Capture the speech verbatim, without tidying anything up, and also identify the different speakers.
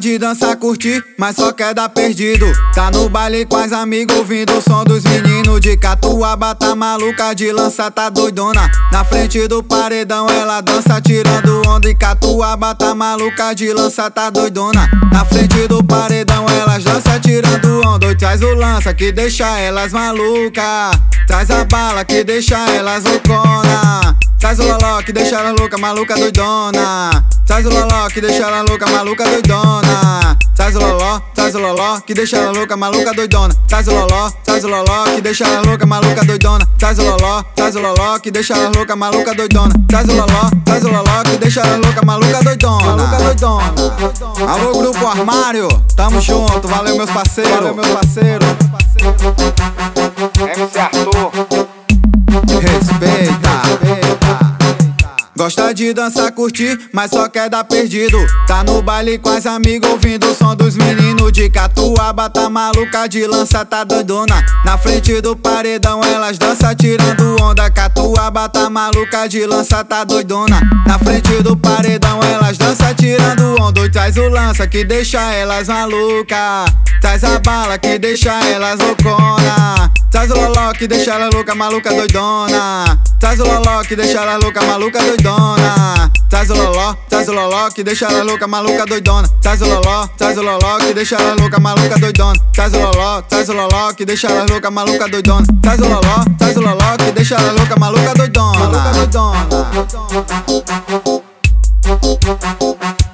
Speaker 1: de dançar, curtir, mas só quer dar perdido. Tá no baile com as amigos, ouvindo o som dos meninos. De catuaba tá maluca, de lança tá doidona. Na frente do paredão ela dança tirando onda. E catuaba tá maluca, de lança tá doidona. Na frente do paredão elas dança tirando onda. E traz o lança que deixa elas maluca. Traz a bala que deixa elas loucona. Traz o loló que deixa ela louca, maluca doidona. Traz o loló que deixa ela louca, maluca doidona. Traz o loló, traz o loló que deixa ela louca, maluca doidona. Traz o loló, traz o loló que deixa ela louca, maluca doidona. Traz o loló, traz o loló que deixa ela louca, maluca doidona. Traz o loló, traz o loló que deixa ela louca, maluca doidona. Maluca doidona. Alô Grupo Armário, tamo junto, valeu meus parceiros. Valeu meus parceiros.
Speaker 2: M C Arthur.
Speaker 1: Respeita. Gosta de dançar, curtir, mas só quer dar perdido. Tá no baile com as amigos, ouvindo o som dos meninos. De catuaba tá maluca, de lança tá doidona. Na frente do paredão elas dançam tirando onda. Catuaba tá maluca, de lança tá doidona. Na frente do paredão elas dançam tirando onda. E traz o lança que deixa elas maluca. Traz a bala que deixa elas loucona. Traz o loló que deixa ela louca, maluca doidona. Traz o loló que deixa ela louca, maluca doidona. Traz o loló, traz o loló que deixa ela louca, maluca doidona. Traz o loló, traz o loló que deixa ela louca, maluca doidona. Traz o loló, traz o loló que deixa ela louca, maluca doidona. Traz o loló, traz o loló que deixa ela louca, maluca doidona. Maluca doidona.